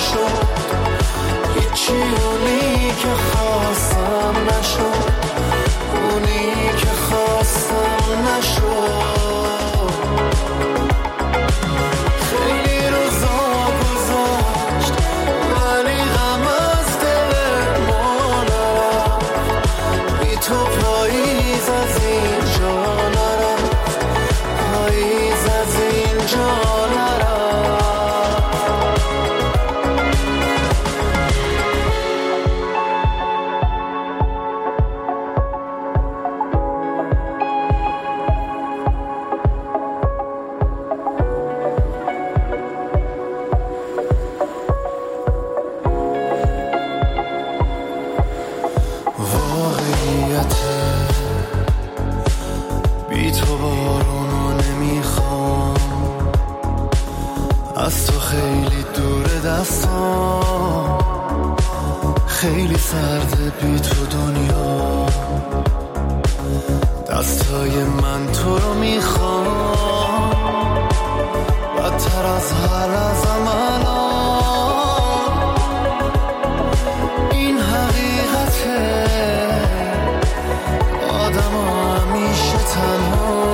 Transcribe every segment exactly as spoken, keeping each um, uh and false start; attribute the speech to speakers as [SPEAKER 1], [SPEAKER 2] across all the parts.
[SPEAKER 1] نشد، هیچی اونی که خواستم نشد، اونی که خواستم نشد. خیلی روزا گذشت ولی غم از دل ما نرفت، بی تو پاییز از اینجا نرفت، پاییز از اینجا نرفت. از تو خیلی دوره دستان، خیلی سرده بی تو دنیا، دستای من تو رو میخوام بدتر از هر لحظه‌م الان. این حقیقته، آدم همیشه تنها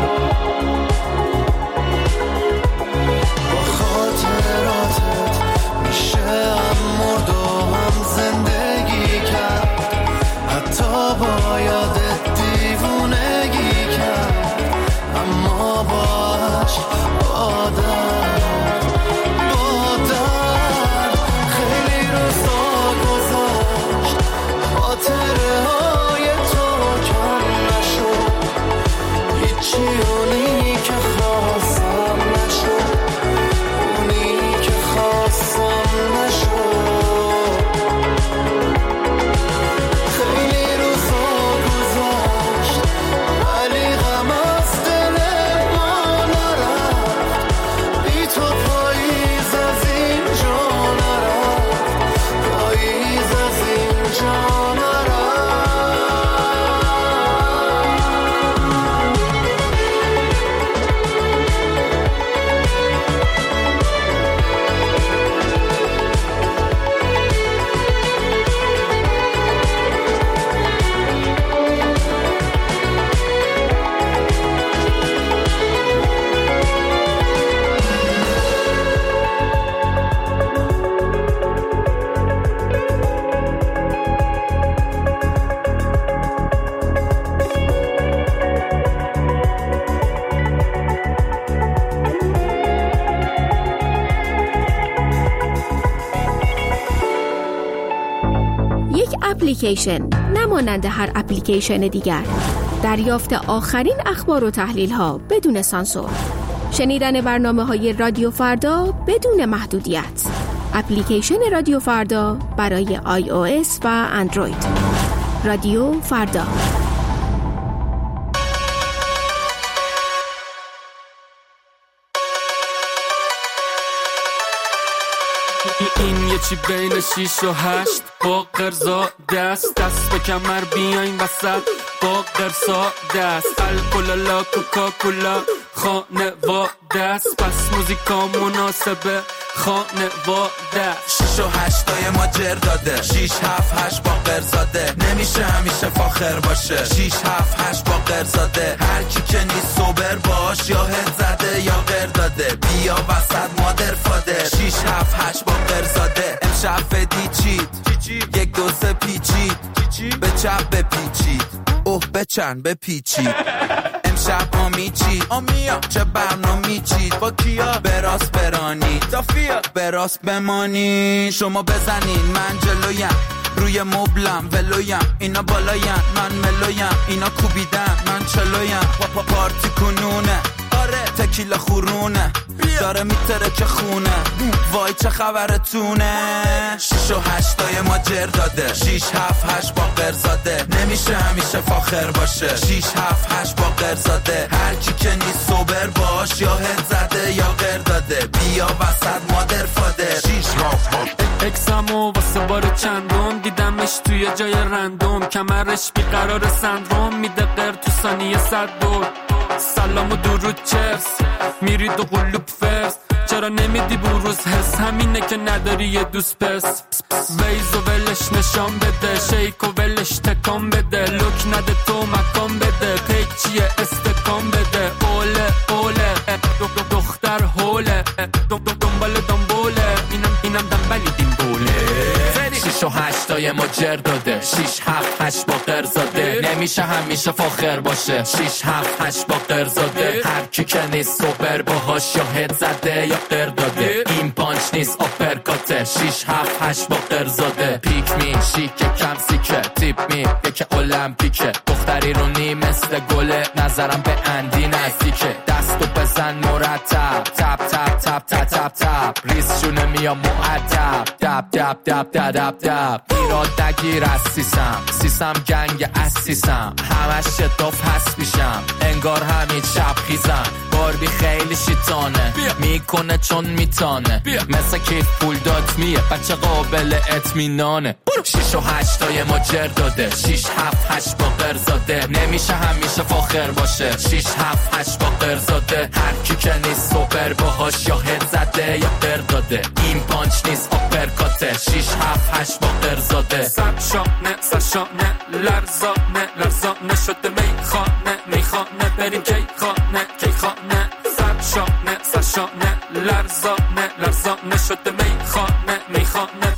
[SPEAKER 1] با یادت دیوونگی کرد، اما باش با درد با درد. خیلی روزا گذشت خاطره های تو کم نشد، هیچی اونی که خواستم نشد، اونی که خواستم نشد.
[SPEAKER 2] اپلیکیشن نمانند هر اپلیکیشن دیگر، دریافت آخرین اخبار و تحلیل ها بدون سانسور، شنیدن برنامه های رادیو فردا بدون محدودیت. اپلیکیشن رادیو فردا برای آی او اس و اندروید. رادیو فردا.
[SPEAKER 3] این یه چی بین شیش و هشت با قرزا دست دست به کمر بیاین وسط با قرصا دست الکلالا کوکاکولا خانواده است، پس موزیکا مناسبه خانواده.
[SPEAKER 4] شیش و هشتای ما جر داده، شیش هفت هشت با قرزاده، نمیشه همیشه فاخر باشه. شیش هفت هشت با قرزاده، هر کی که نیست سوبر باش، یا هد زده یا قر داده، بیا وسط مادر فادر. شیش هفت هشت با قرزاده، امشب فدی چید یک دو سه پیچید، به چپ بپیچید اوه بچن بپیچید. امشب آمی چید آمیا چه برنامی چید، با کیا براس برانی دافیا براس بمانی. شما بزنین من جلویم، روی مبلم ولویم، اینا بالایم من ملویم، اینا کوبیدن من چلویم. پا پارتی کنونه آره تکیلا خورونه، داره میتره که خونه وای چه خبرتونه. شیش و هشتای ما جر داده، شیش هفت هشت با قرزاده، نمیشه همیشه فاخر باشه. شیش هفت هشت با قرزاده، هر کی که نیست سوبر باش، یا هد زده یا قر داده، بیا وسط مادر فادر. شیش هفت هشت
[SPEAKER 3] اکسامو واسه بار چندم دیدمش توی جای رندوم، کمرش بیقرار سندروم میده قر تو ثانیه صد دور. سلام و درود چرس میرید و قلوب فرس، چرا نمیدی بروز حس همینه که نداری یه دوست پس ویز و ولش نشان بده شیک و ولش تکان بده لوک نده تو مکان بده پیک چیه استکان بده اوله اوله دختر هوله دنبال دنبوله اینم اینم دنبالی دیم بوله شیش و هشتای ما جر داده شیش هفت هشت با قرزاده نمیشه همیشه فاخر باشه شیش هفت هشت با قرزاده هر کی که نیست سوبر باهاش یا هد زده یا قر داده این پانچ نیست آپرکاته شیش هفت هشت با قرزاده پیک می شیک کم سیکه تیپ می یکی المپیکه دختری رو نی مثل گله نظرم به اندی نزدیکه دستو بزن مرتب تپ تپ تپ تپ تپ تپ ریز شونه میا معدب دب دب دب دب دب دب ایراد نگیر از سیسم سیسم گنگ از سیسم همش شتاف هست میشم انگار همین شب خیزم باربی خیلی شیطانه میکنه چون میتانه مثل کیف پول داد میه بچه قابل اطمینانه شیش و هشتای ما جر داده شیش هفت هشت با قرزاده نمیشه همیشه فاخر باشه شیش هفت هشت با قرزاده هر کی که نیست سوبر باهاش یا هد زده یا قر داده این پانچ نیست آپرکاته شیش هفت هشت با قرزاده سر شانه سر شانه لرزانه لرزانه شده میخانه میخانه بریم کی خانه کی خانه سر شانه سر شانه لرزانه لرزانه شده میخانه میخانه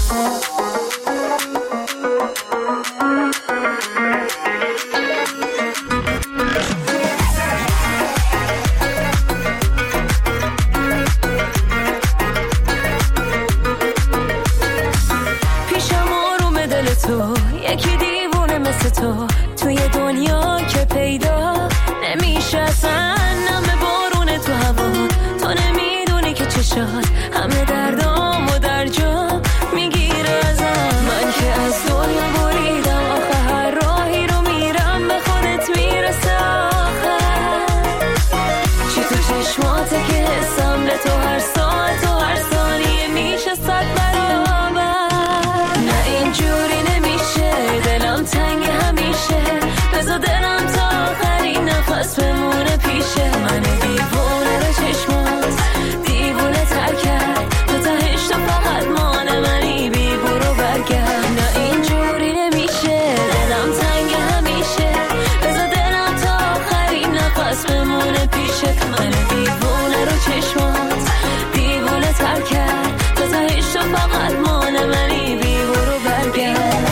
[SPEAKER 5] یکی دیوونه مثل تو توی دنیا که پیدا نمیشه اصلا نمه بارونه تو هوا تو نمیدونی که چشات همه دردام و در جا میگیره ازم من که از دنیا بریدم آخه هر راهی رو میرم به خودت میرسه آخر چی تو چشماته که حسم به تو هر ساعت و هر ثانیه میشه صد برابر نه اینجوری دلم تنگ همیشه بذار دلم تا آخرین نفس بمونه پیشه من دیوونه رو چشمات دیوونه تر کرد تو تهش تو فقط مانه منی بی برو برگرد نه اینجوری نمیشه دلم تنگ همیشه بذار دلم تا آخرین نفس بمونه پیشه من دیوونه رو چشمات دیوونه تر کرد تو تهش تو فقط مانه منی بی برو برگرد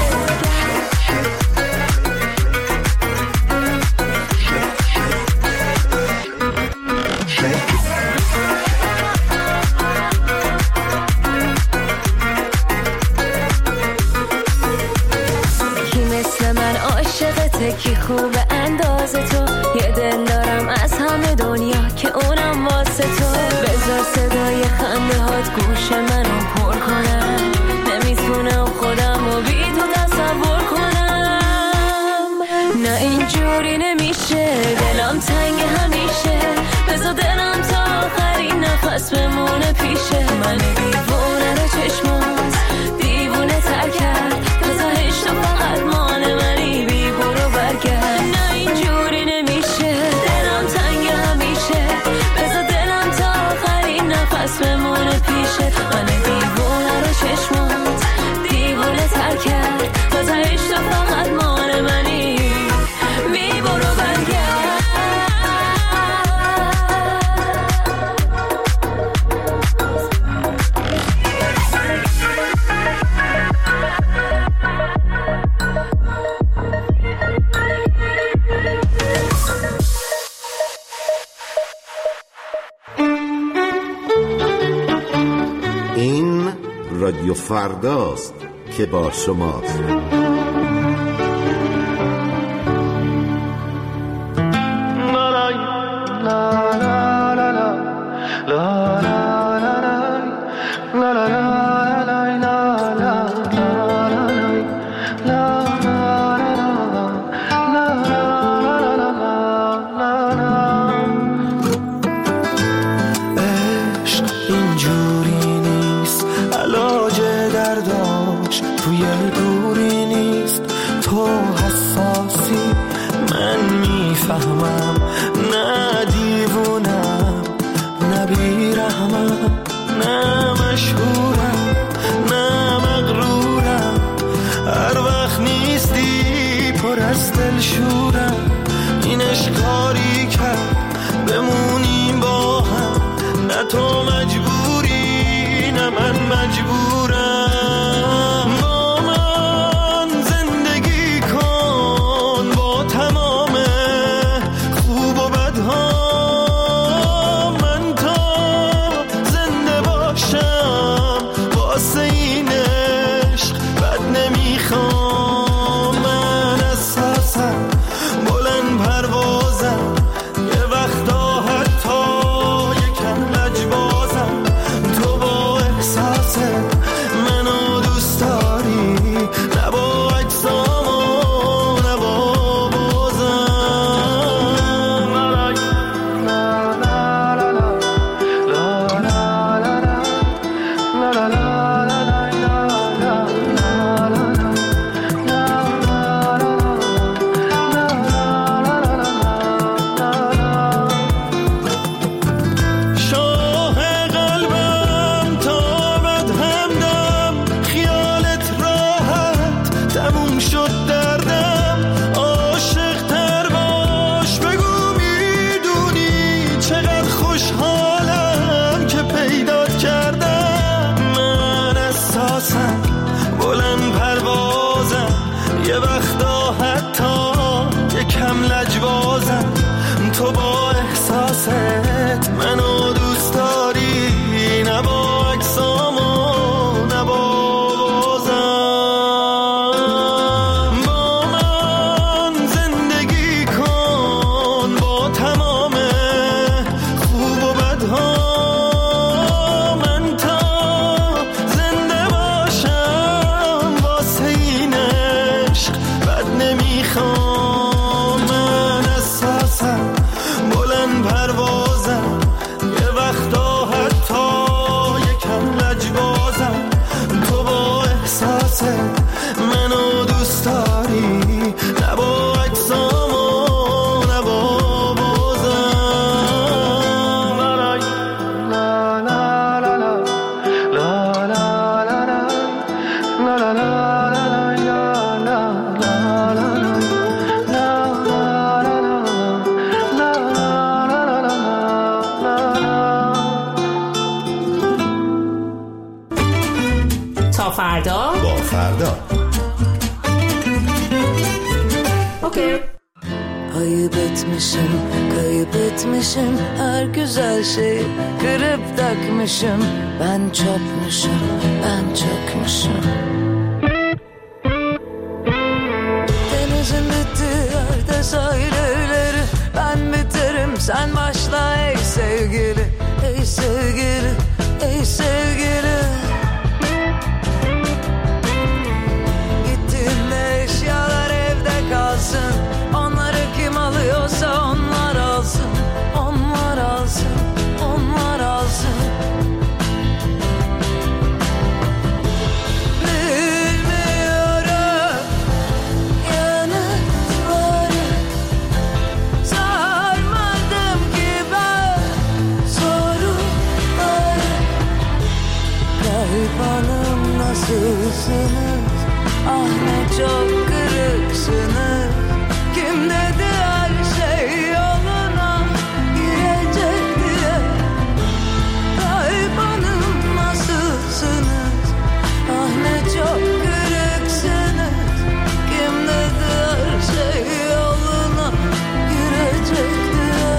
[SPEAKER 5] کی خوب اندازه تو یه دل دارم از همه دنیا که اونم واسه تو بذار صدای خنده هات گوش منو پر کنم نمیتونم خودم رو بی تو تصور کنم نه اینجوری نمیشه دلم تنگ همیشه بذار دلم تا آخرین نفس بمونه پیشه من دیوونه رو چشمات دیوونه تر کرد بذار هشت فقط مانه منی بی برو برگرد نه اینجوری نمیشه دلم تنگ همیشه بذار دلم تا آخرین نفس بمونه پیشه من دیوونه رو چشمات دیوونه تر کرد بذار هشت فقط مانه منی بی برو برگرد
[SPEAKER 6] این رادیو فرداست که با شماست.
[SPEAKER 1] نه دیوونم نه بیرحمم تموم شد دردم عاشق تر باش بگو میدونی چقدر خوشحالم که پیدات کردم من احساسم بلند پروازم یه وقتا حتی یکم لجبازم تو با احساست منو دوست داری نه با عکسام و نه با بازم با من زندگی کن با تمام خوب و بدها من تا زنده باشم واسه این عشق بد نمیخوام من احساسم بلند پروازم یه وقتا حتی یکم لجبازم تو با احساست منو دوست داری نه با عکسام و نه با بازم لا لا لا لا لا لا لا لا لا لا
[SPEAKER 2] تا فردا
[SPEAKER 6] با فردا.
[SPEAKER 2] اوکی.
[SPEAKER 5] Ayıp etmişim, kayıp etmişim her güzel şeyi kırıp dökmüşüm. Ben çökmüşüm, ben çökmüşüm. Denizin bittiği yerde sahil evleri ben biterim sen başla ey sevgili, ey sevgili, ey sevgili. Gittiğinde eşyalar evde kalsın. Onları kim alıyorsa onlar alsın. Onlar alsın, onlar alsın. Bilmiyorum yanıtları sarmadım ki ben soruları. Kalp hanım nasılsınız? Ah ne çok kırıksınız. Kim dedi her şey yoluna girecek diye. Kalp hanım nasılsınız? Ah ne çok kırıksınız. Kim dedi her şey yoluna girecek diye.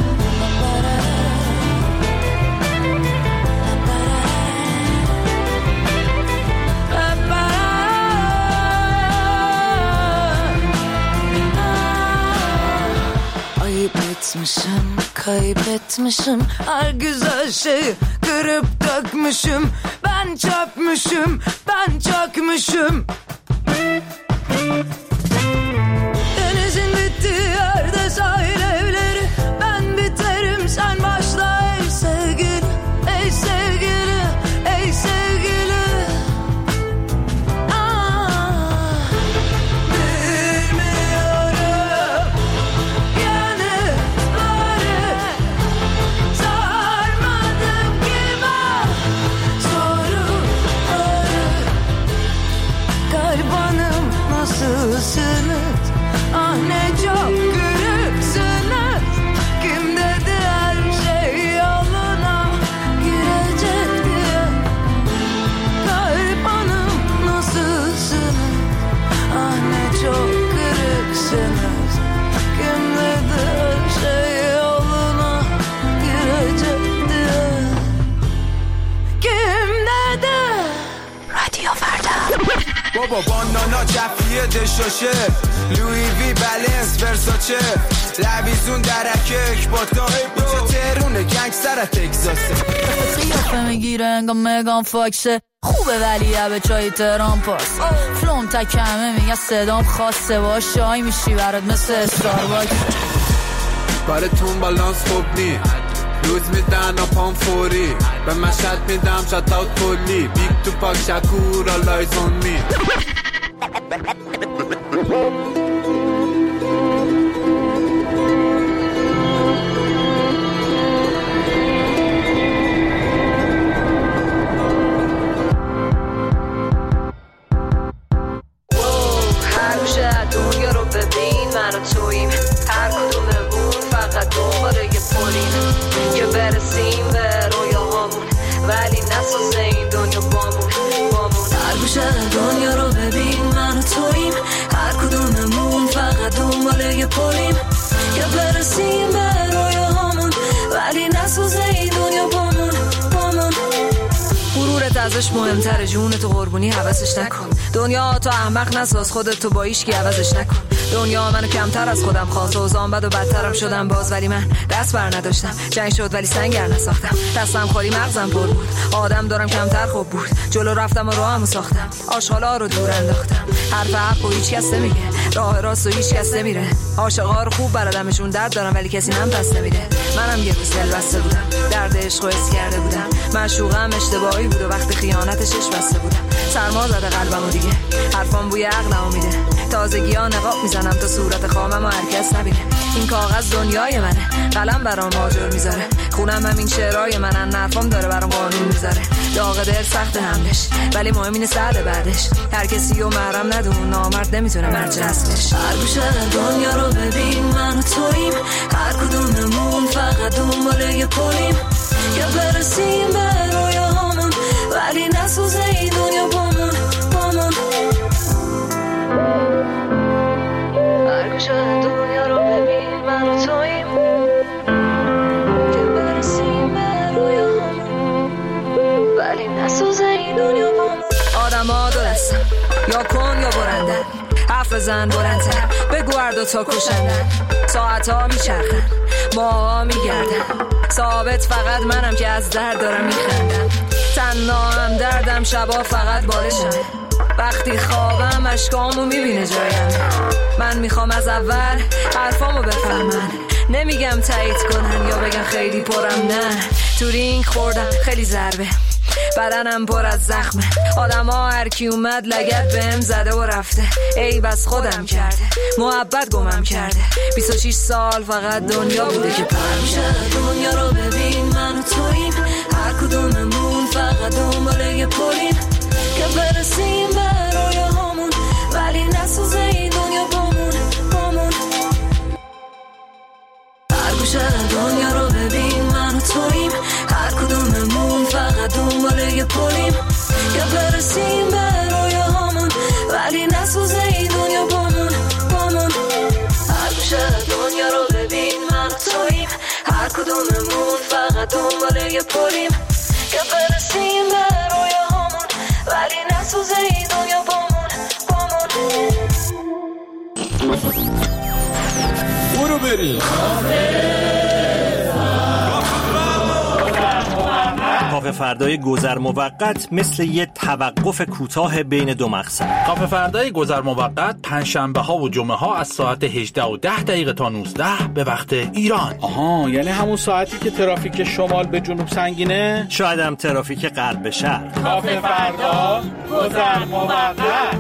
[SPEAKER 5] Ayıp etmişim, kaybetmişim her güzel şeyi kırıp dökmüşüm. Ben çökmüşüm, ben çökmüşüm. Denizin bittiği yerde sahil evleri ben biterim sen başla ey sevgili, ey sevgili, ey sevgili. Ah, bilmiyorum yanıtları sarmadım ki ben soruları. Kalp hanım nasılsınız? Ah ne çok kırıksınız. Kim dedi her şey yoluna girecek diye. Kalp hanım nasılsınız? Ah ne çok kırıksınız. Kim dedi her şey yoluna girecek diye. Kim dedi? Radyo Ferda.
[SPEAKER 4] بابا بانانا جفیه دشاشه لوی وی بلنس ورساچه لویزون درکک با تا اینجا تهرونه گنگستر تگزاسه
[SPEAKER 5] قیافه میگیره انگاه مگان فاکسه خوبه ولی به چای تهران پاس فلوم تکمه میگه صدام خاصه باش شای میشی برات مثل استارباکس
[SPEAKER 3] کارتون بالانس خوب نی روز میدن و پام فوری به مشهد میدم شات اوت کلی بیگ تو پاک شکور آلایز اون می
[SPEAKER 5] برسیم به رویاهامون، ولی نسوزه این دنیا بامون بامون. غرورت ازش مهمتره، جون تو قربونی حواسش نکن. دنیا تو احمق نساز، خودت تو با ایشکی عوضش نکن. دنیا منو کمتر از خودم خواست، اوضاعم بد و بدترم شدم باز، ولی من دست بر نداشتم. جنگ شد ولی سنگر نساختم، دستم خالی مغزم پر بود. آدم دارم کمتر خوب بود، جلو رفتم و راهمو ساختم. آشغالا رو دور انداختم، حرف حق و هیچ کس نمیگه، راه راست و هیچ کس نمیره. عاشقا رو خوب بلدمشون، درد دارم ولی کسی من پس نمیده. منم یه روز دل بسته بودم، درد عشق و حس کرده بودم. معشوقم اشتباهی بود و وقتی خیانتش اش بسته بودم. سرما زده قلبمو دیگه، حرفام بوی عقلمو میده. تازگی‌ها نقاب میزنم تا صورت خامم و هر کس نبینه. این کاغذ دنیای منه، قلم برام آجر میذاره. خونم همین شعرهای منن، نرفام داره برام قانون میذاره. داغ دل سخت حملش، ولی مهم اینه سعد بعدش. هر کسی و محرم ندون، نامرد نمیتونه مرج اصلش. هر گوشه دنیا رو ببین، من و توییم. هر کدوممون فقط دنبال یه پلیم که برسیم به رویاهامون، ولی نسوزه این دنیا بامون بامون. هر گوشه دنیا رو ببین، من و توییم که برسیم به رویاهامون، ولی نسوزه این دنیا بامون. آدم ها دو دستن، یا کن یا برندن. حرف بزن بلندتر، بگو هر دوتا کشندن. ساعت ها میچرخن، ماها میگردن. ثابت فقط منم که از درد دارم میخندم. تنها هم دردم، شبا فقط بالشم. وقتی خوابم اشکامو میبینه جایم. من میخوام از اول حرفامو بفهمن، نمیگم تایید کنن یا بگن خیلی پرم، نه. تو رینگ خوردم خیلی ضربه، بدنم پر از زخمه. آدم ها هر کی اومد لگد بهم زده و رفته. ای بس خودم کرده، محبت گمم کرده. بیست و شش سال فقط دنیا بوده که پر میشه. دنیا رو ببین، من و توییم. هر کدوممون فقط دنبال یه پلیم که برسیم به رویاهامون، ولی نسوزه این دنیا بامون بامون. هر گوشه دنیا رو ببین، من و توییم. هر کدوممون فقط دنبال یه پلیم که برسیم به رویاهامون، ولی نسوزه این دنیا بامون بامون. هر گوشه دنیا رو ببین، من و توییم. هر کدوممون فقط دنبال یه پلیم که برسیم به رویاهامون، ولی نسوزه این دنیا بامون بامون.
[SPEAKER 7] برو بریم
[SPEAKER 8] کافه فردای گذر موقت مثل یه توقف کوتاه بین دو مقصد.
[SPEAKER 9] کافه فردای گذر موقت پنجشنبه ها و جمعه ها از ساعت هجده و ده دقیقه تا نوزده به وقت ایران.
[SPEAKER 7] آها، یعنی همون ساعتی که ترافیک شمال به جنوب سنگینه،
[SPEAKER 8] شاید هم ترافیک غرب به شرق.
[SPEAKER 7] کافه فردا گذر موقت.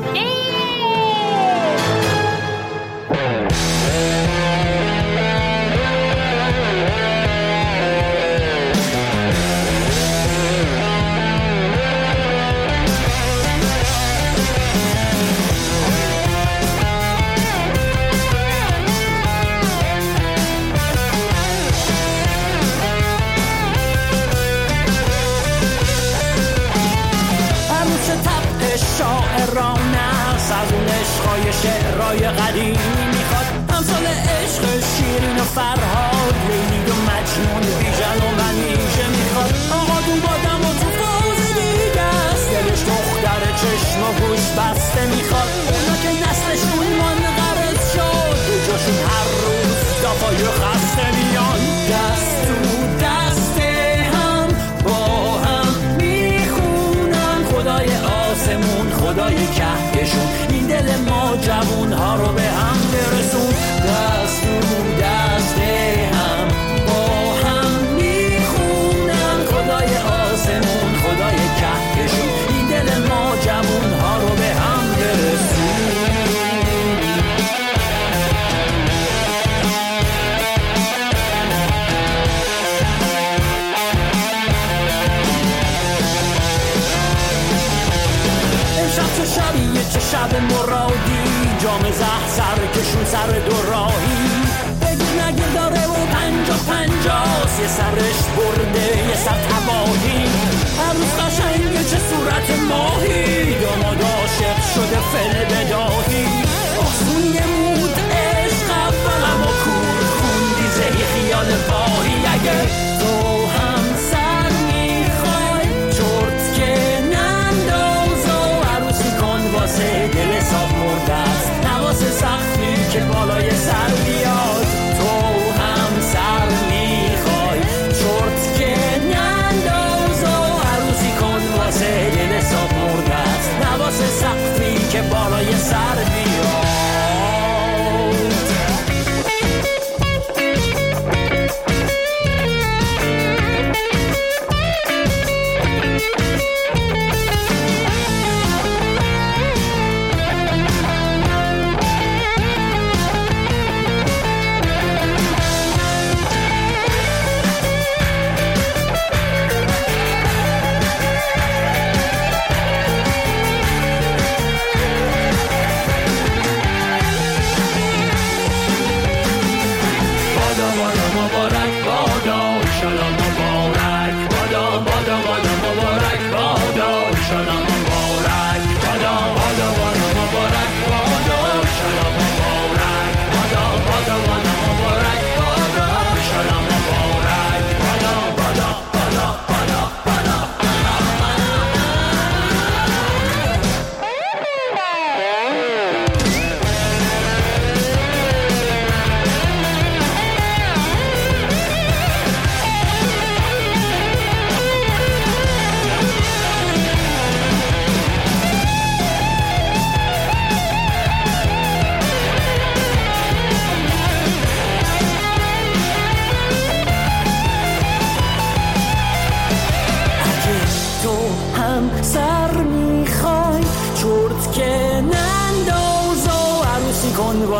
[SPEAKER 10] شاعرانه از اون عشقای شعرهای قدیمی میخواد، امثال عشق شیرین و فرهاد، لیلی و مجنون، بیژن و منیژه میخواد. آقا دون بادم و تو فوز دیگه است، دلش دختر چشم و گوش بسته میخواد. اونا که نسلشون منقرض شد، جاشون هر روز دفای خسته میان. دست تو دست هم با هم میخونن خدای آسمون، خدای کهکشون، این دل ما جوون ها رو به هم برسون. دست تو دست هم با هم میخونن خدای آسمون، خدای کهکشون، این دل ما جوون ها رو به هم برسون. شبیه چه شب مرادی، جام زهر سر کشون سر دو راهی. بگیر نگیر داره و پنجا پنجاست، یه سرش برده یه سر تباهی. هر روز قشنگه چه صورت ماهی، داماد عاشق شده فل بداهی. آسون یه مود عشق اولم و کور خوندی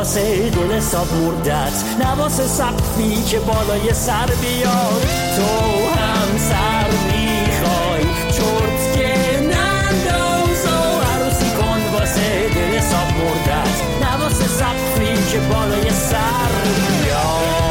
[SPEAKER 10] واسه دل حساب مردت، نه واسه سقفی که بالای سر بیاد. تو هم سر میخوای چرت که ننداز و عروسی کن واسه دل حساب مردت، نه واسه سقفی که بالای سر بیاد.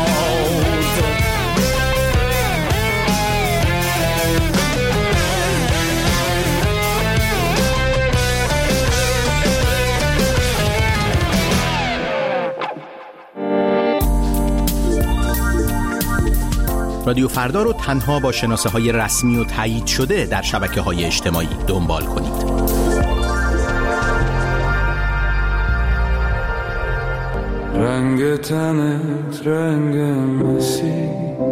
[SPEAKER 11] رادیو فردا رو تنها با شناسه های رسمی و تایید شده در شبکه های اجتماعی دنبال کنید.
[SPEAKER 12] رنگ تنت رنگ مسی،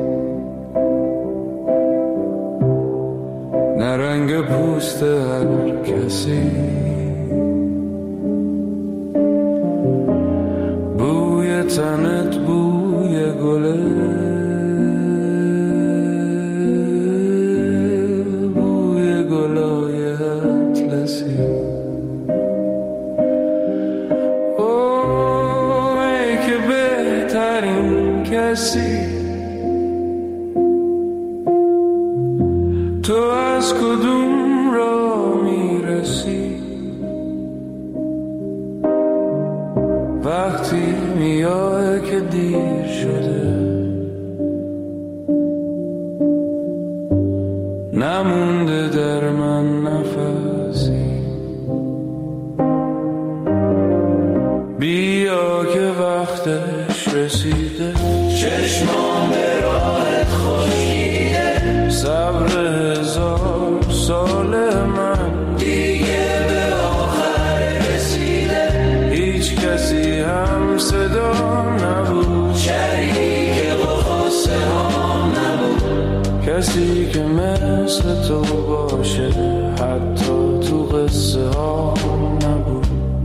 [SPEAKER 12] نه رنگ پوست هر کسی. بوی تنت بوی گله، تو از کدوم را میرسی؟ وقتی میای که دیر شده، نمونده در من نفسی. بیا که وقتش رسیده، چشمان به راحت خشکیده. صبر هزار سال من دیگه به آخر رسیده. هیچ کسی هم صدا نبود، شریک قصه ها نبود. کسی که مثل تو باشه حتی تو قصه ها نبود.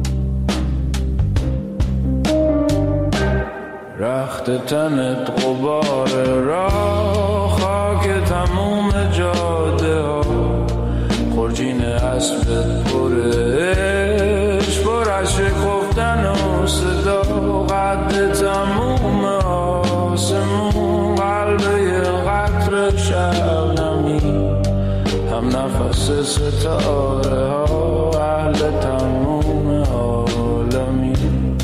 [SPEAKER 12] رخت تنت غبار راه، خاک تموم جاده ها. خرجین اسبت پره عشق، پر شکفتن و صدا. قد تموم آسمون، قلب یه قطر شبنمی. هم نفس ستاره ها، اهل تموم عالمی.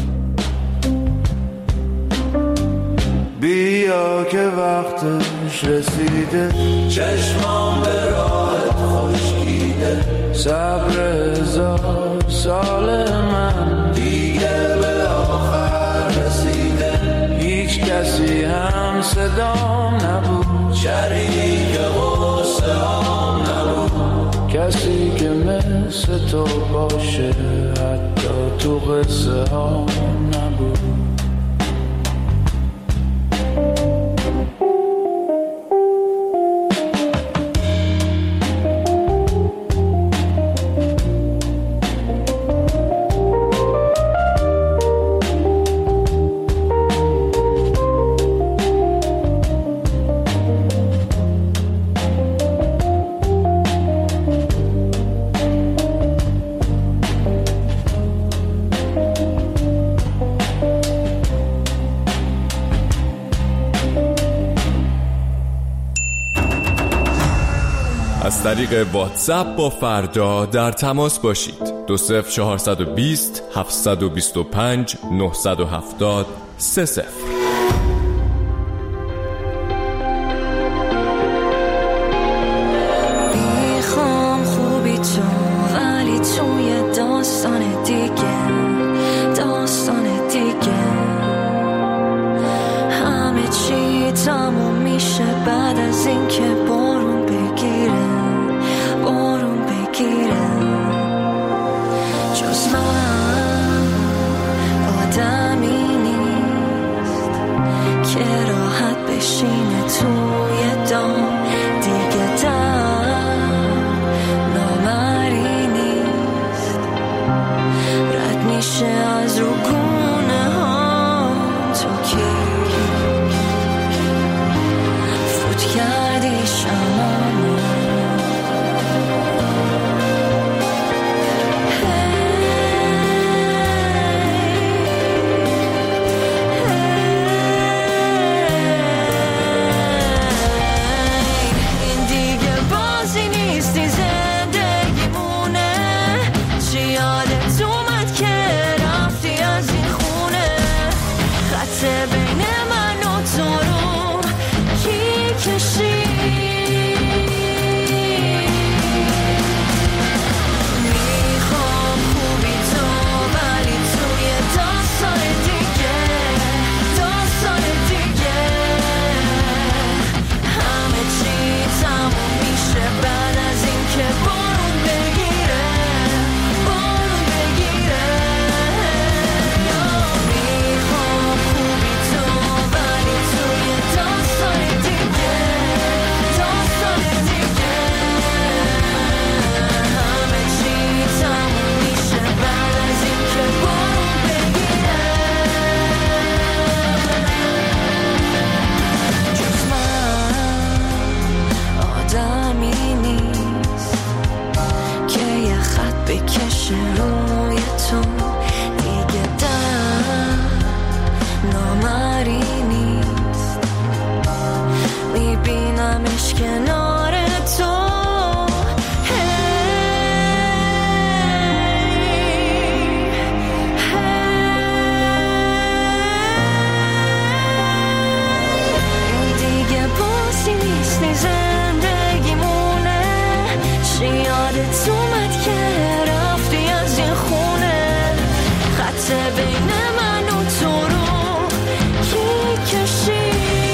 [SPEAKER 12] بیا که وقتش رسیده، چشمان به راحت خشکیده. صبر هزار سال من دیگه به آخر رسیده. هیچ کسی هم صدام نبود، شریک قصه هم نبود. کسی که مثل تو باشه حتی تو قصه هم نبود.
[SPEAKER 13] از طریق واتساپ با فردا در تماس باشید. دو صفر چهارصد و بیست هفتصد و بیست و پنج نهصد و هفتاد سه صفر.
[SPEAKER 5] میخوام خوبی تو، ولی توی داستان دیگه، داستان دیگه. همه چی تموم میشه بعد از این که بارون بگیره، بارون بگیره. جز من آدمی نیست که راحت بشینه توی دام. دیگه در نامری نیست، رد میشه از رو گونه ها. تو کی فوت کردی شمامو، میشه روی تو دیگه دم نامری نیست، میبینمش کنار تو. یادت اومد که رفتی از این خونه، خط بین من و تو رو کی کشی؟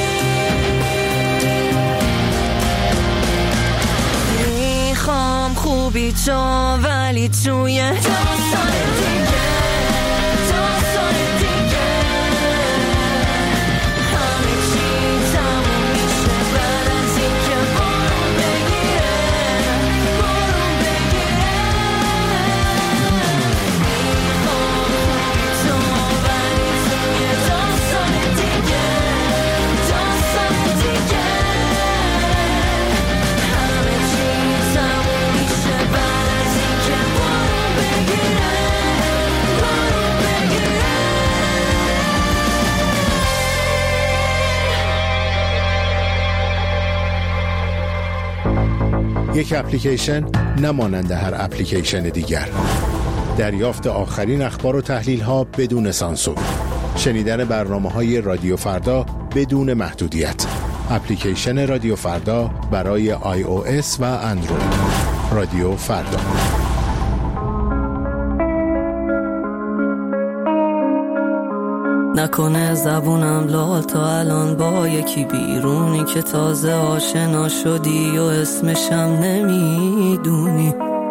[SPEAKER 5] میخوام خوبی تو ولی توی داستان دیگه، داستان دیگه همه چی تموم میشه بعد از این که بارون بگیره.
[SPEAKER 6] یک اپلیکیشن نمانند هر اپلیکیشن دیگر. دریافت آخرین اخبار و تحلیل ها بدون سانسور. شنیدن برنامه‌های رادیو فردا بدون محدودیت. اپلیکیشن رادیو فردا برای آی او اس و اندروید. رادیو فردا.
[SPEAKER 14] نکنه زبونم لال تا الان با یکی بیرونی که تازه آشنا شدی و اسمشم نمیدونی.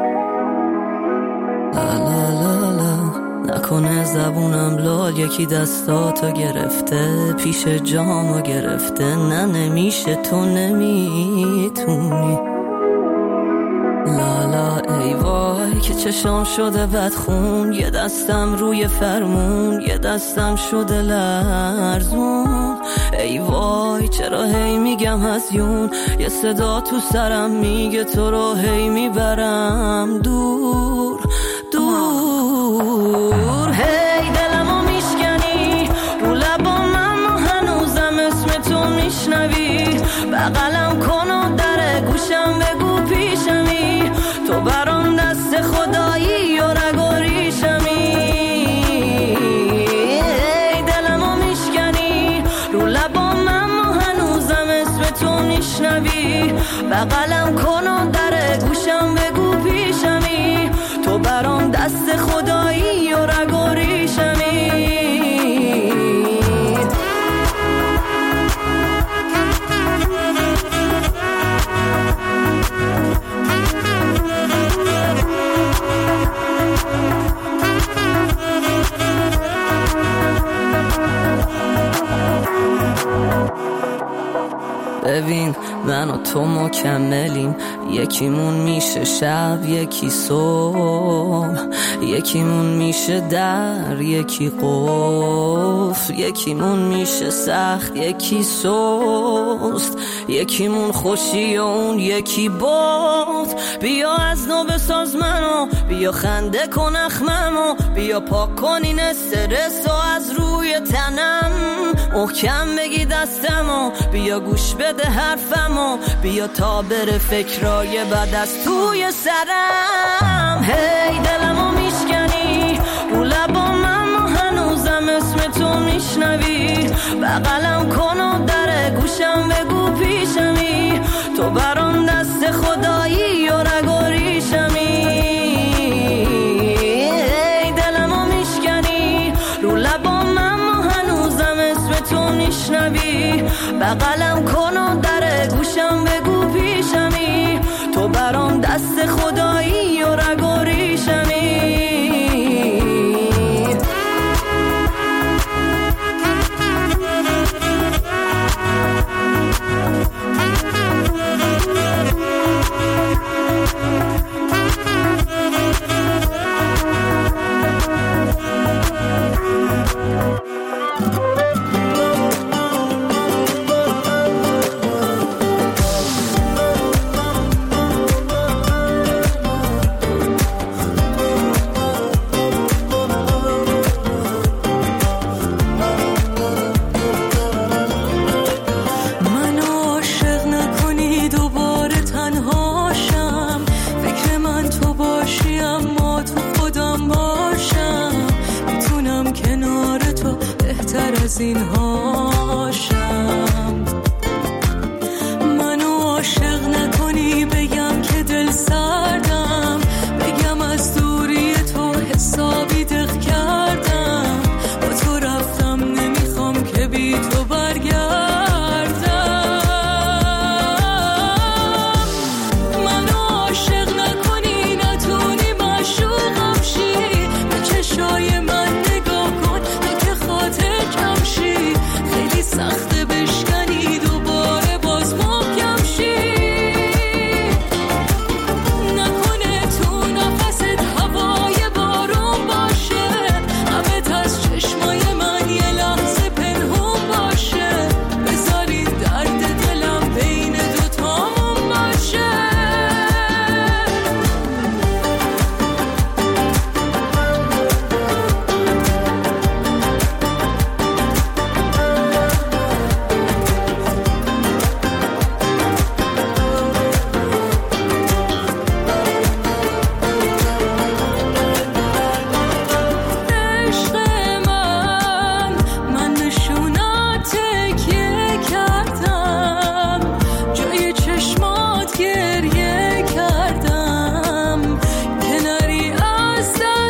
[SPEAKER 14] لا لا لا لا. نکنه زبونم لال یکی دستاتو گرفته پیش جامو گرفته. نه نمیشه تو نمیتونی. لالا ای وای که چشام شده بدخون، یه دستم روی فرمون یه دستم شده لرزون. ای وای چرا هی میگم هزیون، یه صدا تو سرم میگه تو رو هی میبرم دور دور. هی دلمو میشکنی رو لبام اما هنوزم اسم تو میشنوی. بغلم کن و در گوشم بگو پیشمی، تو برام دست خدایی و رگوریشمی. ای دلمو میشکنی رو لبام اما هنوزم اسم تو میشنوی. بغلم کن و در گوشم بگو پیشمی، تو برام دست خدایی و رگوریشمی. ببین من و تو مکملیم، یکیمون میشه شب یکی صبح، یکیمون میشه در یکی قفل، یکیمون میشه سخت یکی سست، یکیمون خوشی و اون یکی باد. بیا از نو بساز منو، بیا خنده کن اخممو، بیا پاک کن این استرس و از روی تنم محکم بگی دستمو، بیا گوش بده حرفمو، بیا تا بره فکرای بد از توی سرم. هی دلمو میشکنی رو لبام اما هنوزم اسم تو میشنوی. بغلم کن و در گوشم بگو پیشمی، تو برام دست خدایی و رگوریشمی. هی دلمو میشکنی رو لبام اما هنوزم اسم تو میشنوی. بغلم کن و در گوشم بگو پیشمی، تو برام دست خدایی و رگوریشمی.
[SPEAKER 5] از این هاشم. منو عاشق نکنی بگم که دل سردم، بگم از دوری تو حسابی دق کردم، با تو رفتم نمیخوام که بی تو برگردم. منو عاشق نکنی نتونی معشوقم شی، به چشای من نگاه کن تا که خاطر کم شی، خیلی سخته بشکنی دوباره باز محکم شی. نکنه تو نفست هوای بارون باشه، همه از چشمای من یه لحظه پنهون باشه، بذاری درد دلم بین دوتامون باشه. عشق من، من نشونات تکیه کردم، جای چشمات گریه کردم، کناری از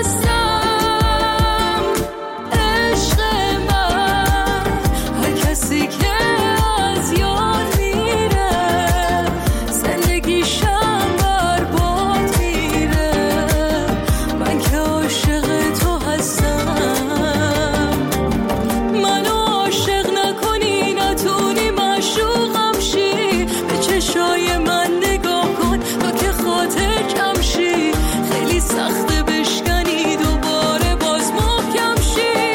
[SPEAKER 5] دستم. عشق من، هر کسی که از یاد میره زندگیشم برباد میره، من که عاشق تو هستم. منو عاشق نکنی نتونی معشوقم شی، به چشای من نگاه کن تا که خاطر کم شی، خیلی سخته بشکنی دوباره باز محکم شی.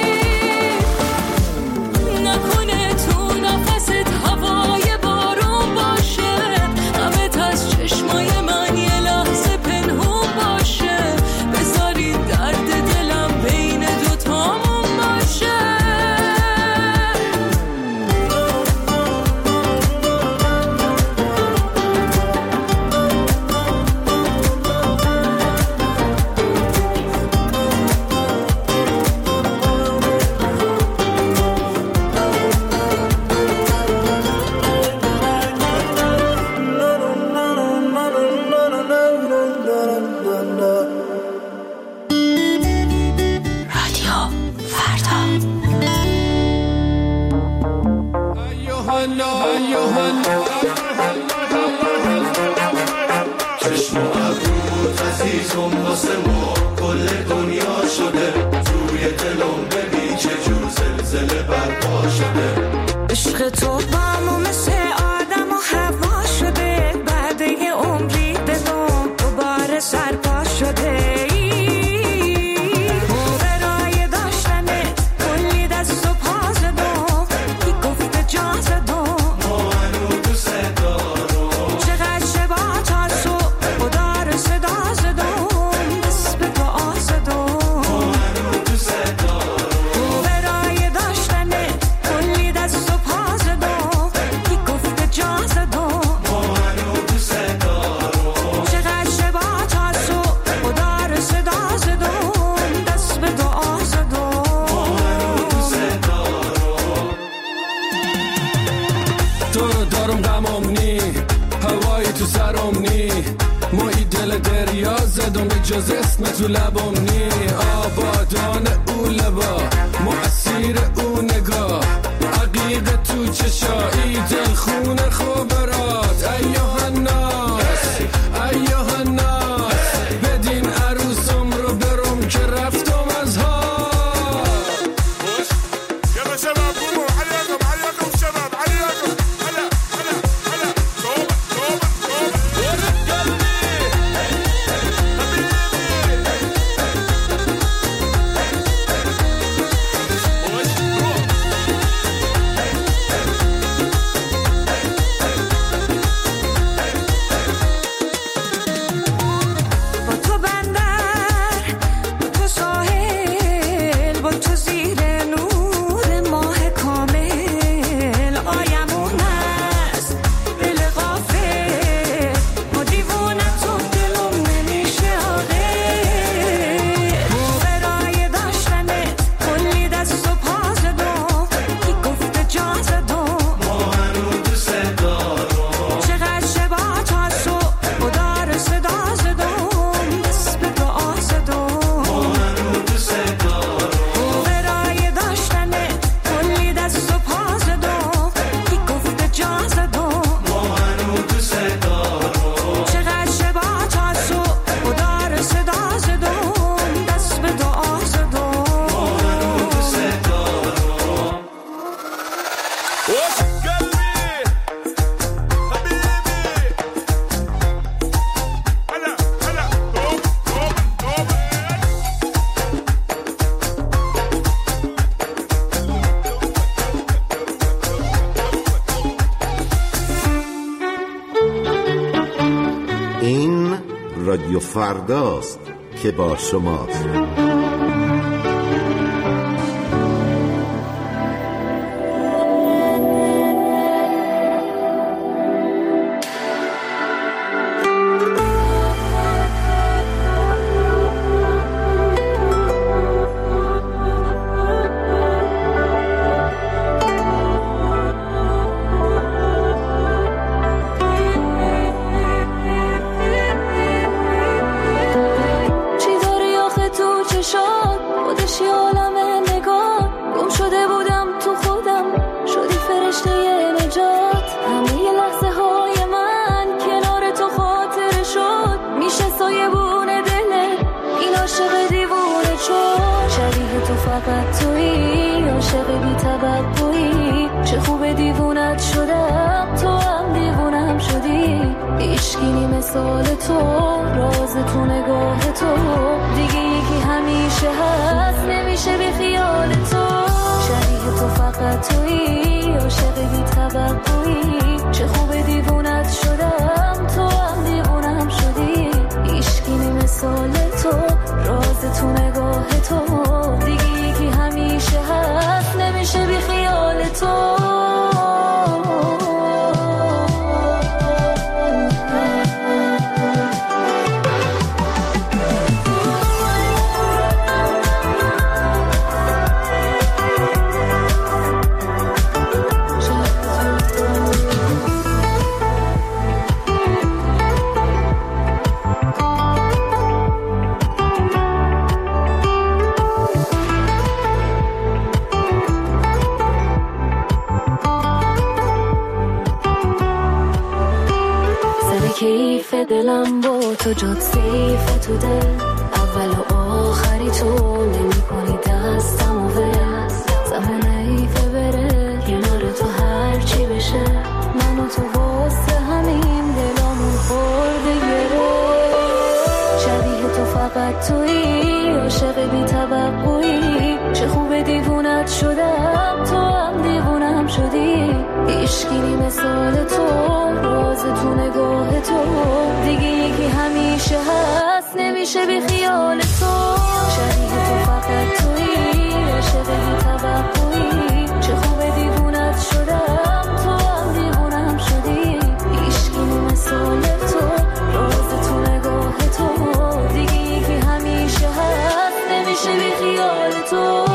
[SPEAKER 5] نکنه تو نفست هوای بارون باشه، همه از چشمای من یه لحظه پنهون باشه، بذاری درد دلم بین دوتامون باشه. رادیو فردا.
[SPEAKER 1] چشم و ابروت عزیزم واسه ما کل دنیا شده، توی دلم ببین چه جور زلزله برپا شده.
[SPEAKER 5] عشق تو با ما مثل آدم و هوا شده، بعد یه عمری به دم دوباره سرپا شده. برای داشتنه کلی دست و پا زدم، کی گفته جا زدم،
[SPEAKER 1] ما هنو دوست دارم.
[SPEAKER 5] چقدر شبا تا صبح خدا رو صدا زدم، دست به دعا زدم،
[SPEAKER 1] ما هنو دوست دارم.
[SPEAKER 5] برای داشتنه کلی دست و پا زدم، کی گفته جا زدم،
[SPEAKER 1] ما هنو دوست دارم.
[SPEAKER 5] چقدر شبا تا صبح خدا رو صدا زدم، دست به دعا زدم،
[SPEAKER 1] ما هنو دوست دارم.
[SPEAKER 3] تو رو دارم غمم نی، هوایی تو سرم نی، مایی دل دریا زدم به جز اسم تو لبم نی. آبادان او لبا مؤثیر او نگاه، عقیق تو چشایی دل خونه خوبرات. ایوه الناس ایوه الناس، بدین عروسم رو برم که رفتم از ها.
[SPEAKER 15] يلا شباب قوموا عليكم عليكم شباب عليكم. هلا هلا هلا توبة توبة توبة قلبي حبيبي.
[SPEAKER 16] رادیو فرداست که با شماست.
[SPEAKER 5] دلم با تو جات سیف تو دل اول و آخری تو نمی کنی دستم و ول زمان ایفه بره کنار تو هر چی بشه من و تو واسه همین دلامون خورده گره شبیه تو فقط تویی عاشق بی توقعی چه خوب دیوونت شدم تو هم دیوونم شدی عشقی مثال تو راز تو نگاه تو دیگه یکی همیشه هست نمیشه بی خیال تو شبیه تو فقط تویی عاشق بی توقعی چه خوب دیوونت شدم تو هم دیوونم شدی عشقی مثال تو راز تو نگاه تو دیگه یکی همیشه هست نمیشه بی خیال تو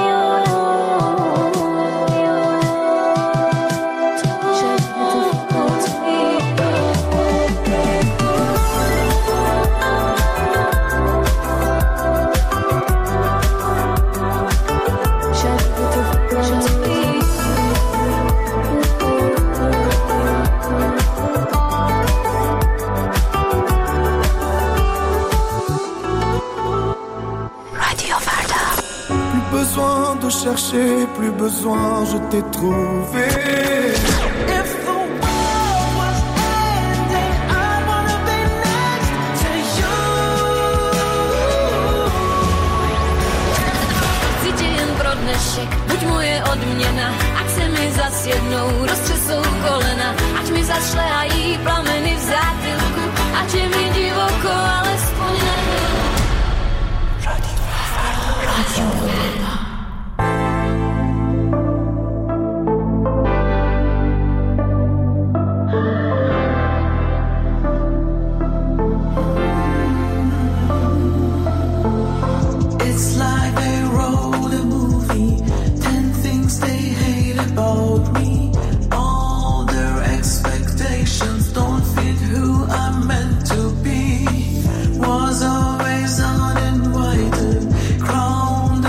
[SPEAKER 17] chercher, plus besoin, je t'ai trouvé. If the world was ending, I wanna be next to you.
[SPEAKER 5] Cítím pro dnešek, buď moje odměna, ať se mi zas jednou roztřesou kolena, ať mi zašlehají plameny v zátylku, ať je mi divoko, alespoň nevím. Radio Radio
[SPEAKER 17] crowned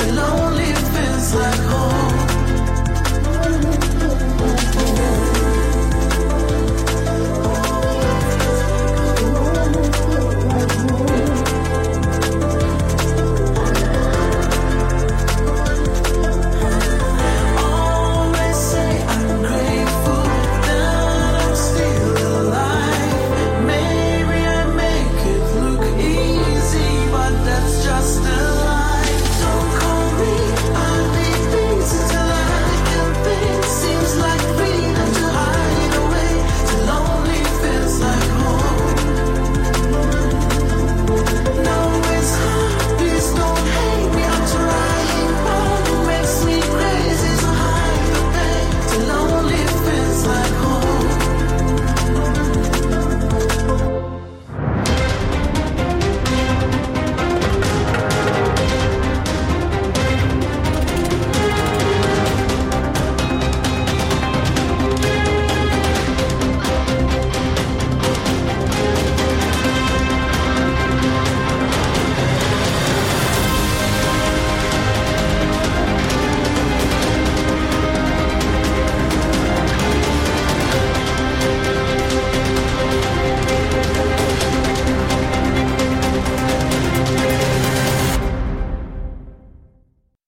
[SPEAKER 17] alone.